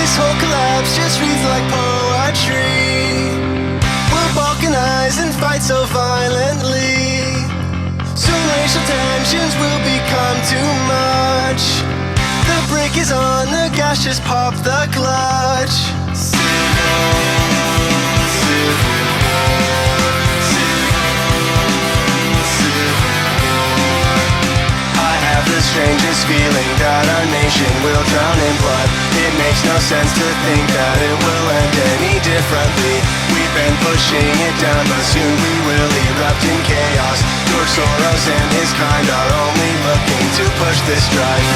This whole collapse just reads like poetry. We'll balkanize and fight so violently. Soon racial tensions will become too much. The brake is on, the gas, just pop the clutch. Strangest feeling that our nation will drown in blood. It makes no sense to think that it will end any differently. We've been pushing it down, but soon we will erupt in chaos. George Soros and his kind are only looking to push this drive.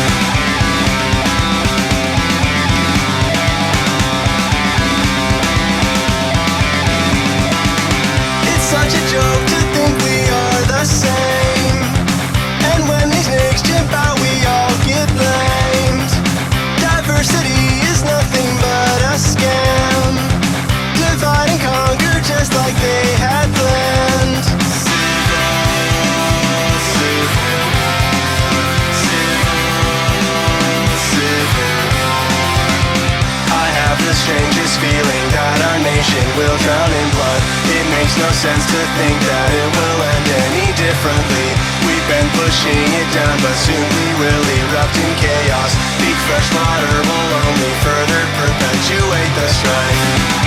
It's such a joke to think we are the same. And when these nicks jump out, we all get blamed. Diversity is nothing but a scam. Divide and conquer just like they had planned. I have the strangest feeling that our nation will drown in blood. It makes no sense to think that it will end any differently. We've been pushing it down, but soon we will erupt in chaos. Peak fresh water will only further perpetuate the strife.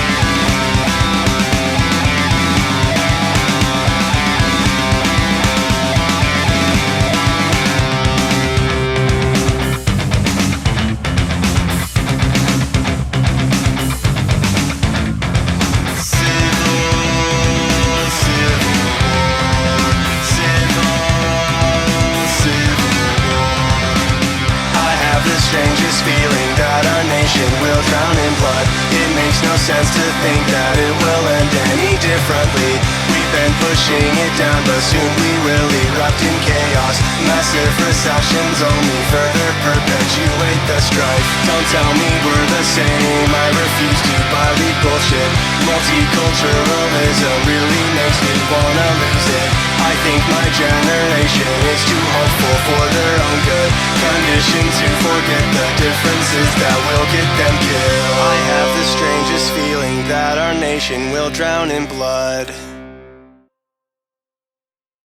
Strangest feeling that our nation will drown in blood. It makes no sense to think that it will end any differently. We've been pushing it down, but soon we will erupt in chaos. Massive recessions only further perpetuate the strife. Don't tell me we're the same, I refuse to buy leak bullshit. Multiculturalism really makes me wanna lose it. I think my generation is too hopeful for their own good, conditioned to forget the differences that will get them killed. I have the strangest feeling that our nation will drown in blood.